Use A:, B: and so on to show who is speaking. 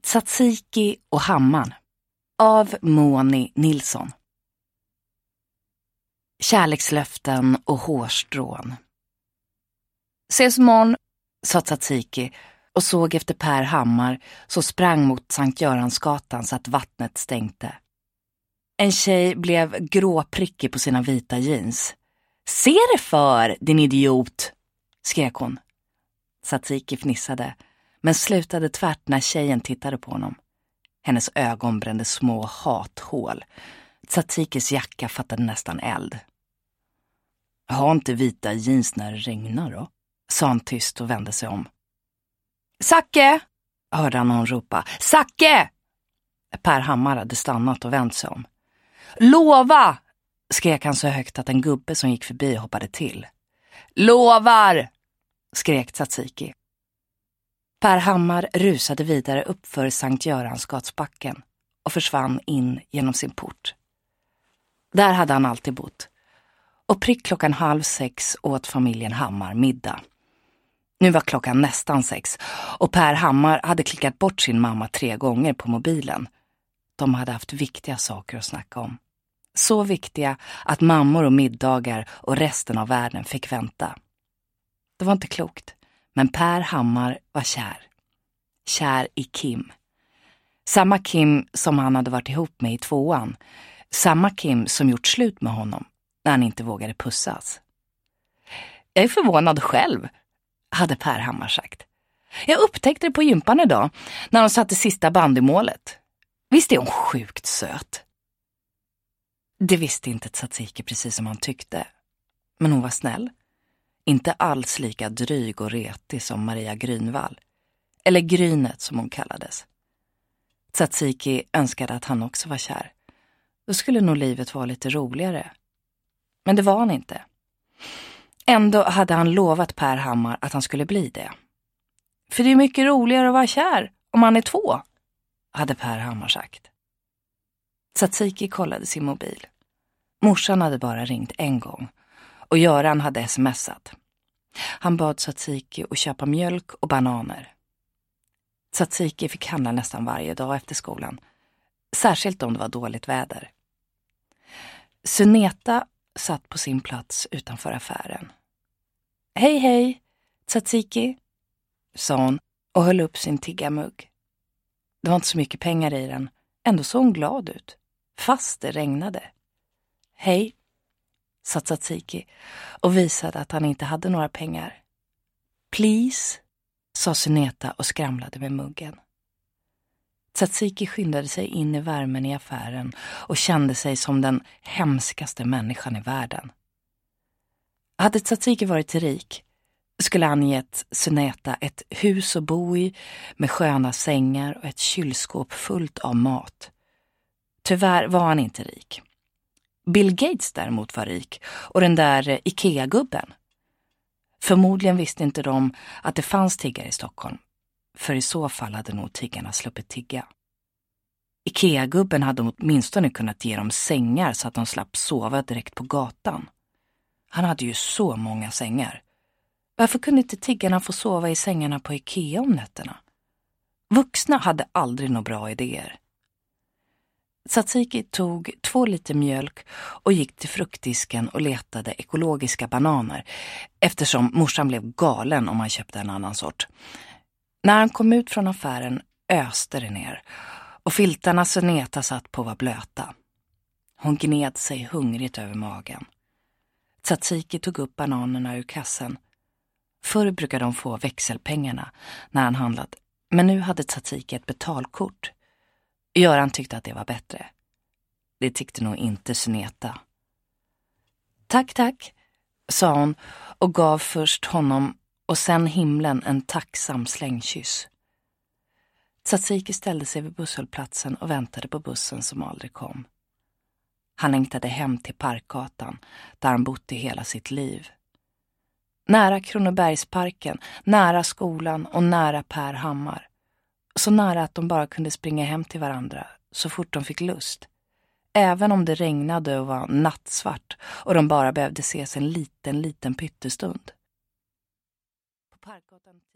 A: Tsatsiki och Hammaren av Moni Nilsson. Kärlekslöften och hårstrån. Ses imorgon, sa Tsatsiki och såg efter Per Hammar så sprang mot Sankt Göransgatan så att vattnet stänkte. En tjej blev gråprickig på sina vita jeans. Se det för, din idiot, skrek hon. Tsatsiki fnissade, men slutade tvärt när tjejen tittade på honom. Hennes ögon brände små hathål. Tsatsikis jacka fattade nästan eld. Har inte vita jeans när det regnar då? Sa han tyst och vände sig om. Zacke! Hörde han någon ropa. Zacke! Per Hammar hade stannat och vänt sig om. Lova! Skrek han så högt att en gubbe som gick förbi hoppade till. Lovar! Skrek Tsatsiki. Per Hammar rusade vidare uppför Sankt Göransgatsbacken och försvann in genom sin port. Där hade han alltid bott. Och prick 5:30 åt familjen Hammar middag. Nu var klockan nästan 6 och Per Hammar hade klickat bort sin mamma 3 gånger på mobilen. De hade haft viktiga saker att snacka om. Så viktiga att mammor och middagar och resten av världen fick vänta. Det var inte klokt, men Per Hammar var kär. Kär i Kim. Samma Kim som han hade varit ihop med i 2:an. Samma Kim som gjort slut med honom när han inte vågade pussas. Jag är förvånad själv, hade Per Hammar sagt. Jag upptäckte det på gympan idag när de satte sista bandymålet. Visst är hon sjukt söt? Det visste inte Tsatsiki precis som han tyckte. Men hon var snäll. Inte alls lika dryg och retig som Maria Grünwall. Eller Grynet som hon kallades. Tsatsiki önskade att han också var kär. Då skulle nog livet vara lite roligare. Men det var han inte. Ändå hade han lovat Per Hammar att han skulle bli det. För det är mycket roligare att vara kär om man är 2, hade Per Hammar sagt. Tsatsiki kollade sin mobil. Morsan hade bara ringt en gång och Göran hade smsat. Han bad Tsatsiki att köpa mjölk och bananer. Tsatsiki fick handla nästan varje dag efter skolan. Särskilt om det var dåligt väder. Suneta satt på sin plats utanför affären. Hej hej, Tsatsiki, sa hon och höll upp sin tiggarmugg. Det var inte så mycket pengar i den, ändå såg hon glad ut, fast det regnade. Hej, sa Tsatsiki och visade att han inte hade några pengar. Please, sa Suneta och skramlade med muggen. Tsatsiki skyndade sig in i värmen i affären och kände sig som den hemskaste människan i världen. Hade Tsatsiki varit rik skulle han gett Suneta ett hus att bo i med sköna sängar och ett kylskåp fullt av mat. Tyvärr var han inte rik. Bill Gates däremot var rik och den där Ikea-gubben. Förmodligen visste inte de att det fanns tiggare i Stockholm. För i så fall hade nog tiggarna sluppit tigga. Ikea-gubben hade åtminstone kunnat ge dem sängar så att de slapp sova direkt på gatan. Han hade ju så många sängar. Varför kunde inte tiggarna få sova i sängarna på Ikea om nätterna? Vuxna hade aldrig några bra idéer. Tsatsiki tog 2 liter mjölk och gick till fruktdisken och letade ekologiska bananer eftersom morsan blev galen om han köpte en annan sort. När han kom ut från affären öste det ner och filtarna Suneta satt på var blöta. Hon gned sig hungrigt över magen. Tsatsiki tog upp bananerna ur kassen. Förr brukade de få växelpengarna när han handlat, men nu hade Tsatsiki ett betalkort. Göran tyckte att det var bättre. Det tyckte nog inte Suneta. Tack, tack, sa hon och gav först honom och sen himlen en tacksam slängkyss. Tsatsiki ställde sig vid busshållplatsen och väntade på bussen som aldrig kom. Han längtade hem till Parkgatan där han bott i hela sitt liv. Nära Kronobergsparken, nära skolan och nära Per Hammar. Så nära att de bara kunde springa hem till varandra så fort de fick lust. Även om det regnade och var nattsvart och de bara behövde ses en liten pyttestund. På Parkgatan